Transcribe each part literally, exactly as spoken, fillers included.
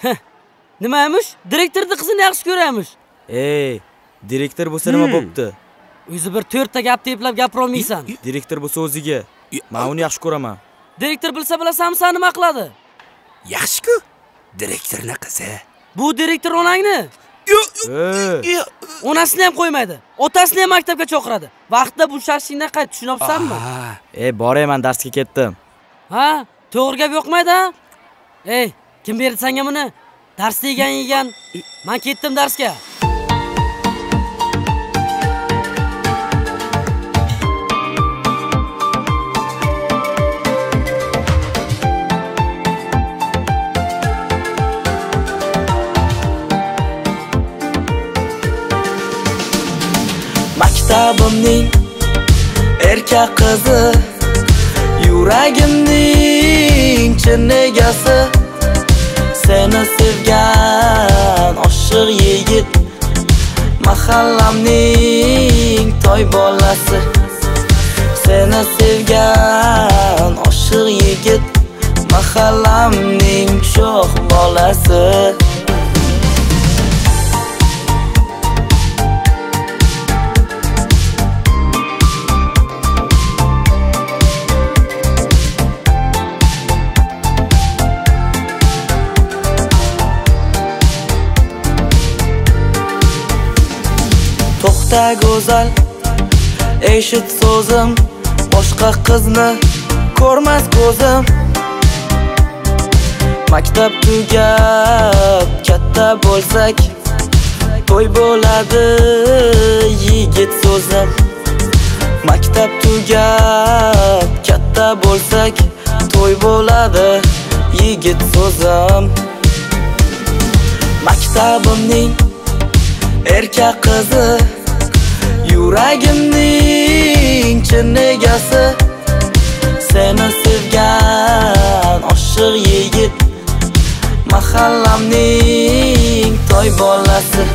Nima emish? Direktorning qizini yaxshi ko'ramish. Ey, direktor bo'lsa nima bo'pti? O'zi bir to'rtta gapni eplab gapira olmaysan. Direktor bo'lsa o'ziga. Men uni yaxshi ko'raman. Direktor bilsa bilasanmi, sen nima qiladi? Yaxshi-ku. Direktorning qizi. Bu direktor onangni? Yo'q. Onasini ham qo'ymaydi. Otasini ham maktabga chaqiradi. Vaqtida bu sharshingdan qayt, tushunabsanmi? Ey, boray, men darsga ketdim. Ha, to'g'ri gap yo'qmaydi? Ey, kim berdi senga buni? Darsda yegan yegan. Men ketdim darsga. Maktabimning erkak qizi, yuragimning chin egasi, seni sevgan oshiq yigit, mahallamning toy bolasi. Seni sevgan oshiq yigit, mahallamning sho'x bolasi. To'xta go'zal, eshit so'zim, boshqa qizni ko'rmas ko'zim. Maktab tugab katta bo'lsak, to'y bo'ladi yigit so'zim. Maktab tugab katta bo'lsak, to'y bo'ladi yigit so'zim. Maktabimning erkak qizi, yuragimning chin egasi, seni sevgan oshiq yigit, mahallamning toy bolasi.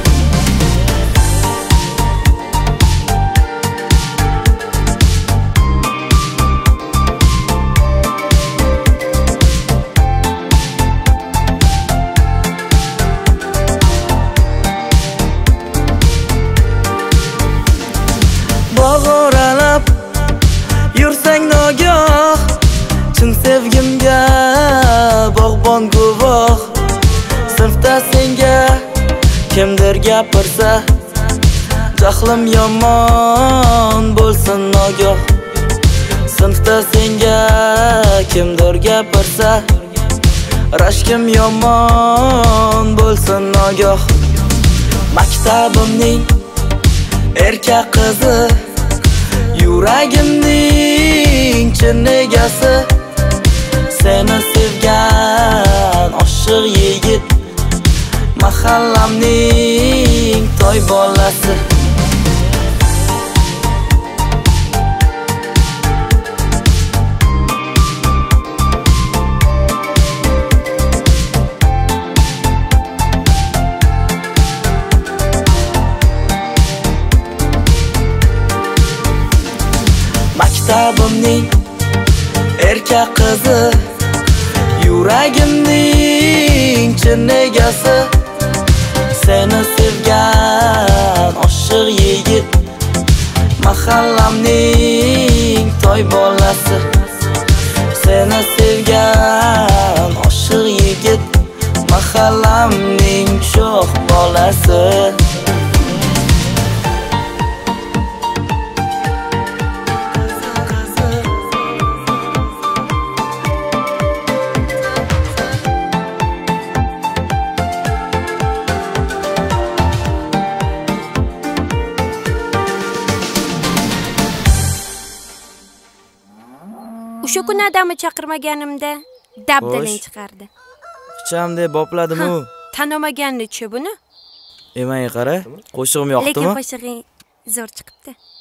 Bog'oralab yursang nogoh, chin sevgimga bog'bon guvoh. Sinfda senga kimdir gapirsa, jahlim yomon bo'lsin nogoh. Sinfda senga kimdir gapirsa, rashkim yomon bo'lsin nogoh. Maktabimning erkak qizi, yuragimning chin egasi, seni sevgan oshiq yigit, mahallamning toy bolasi. Maktabimning erkak qizi, yuragimning chin egasi, seni sevgan oshiq yigit, mahallamning toy bolasi. Seni sevgan oshiq yigit, mahallamning sho'x bolasi. O'sha kuni adamni chaqirmaganimda dabdalang chiqardi. Ichamda bopladim-u. Tanamaganni-chi buni? Emay qara, qo'shig'im yoqdimi? Lekin qo'shig'ing zo'r chiqibdi.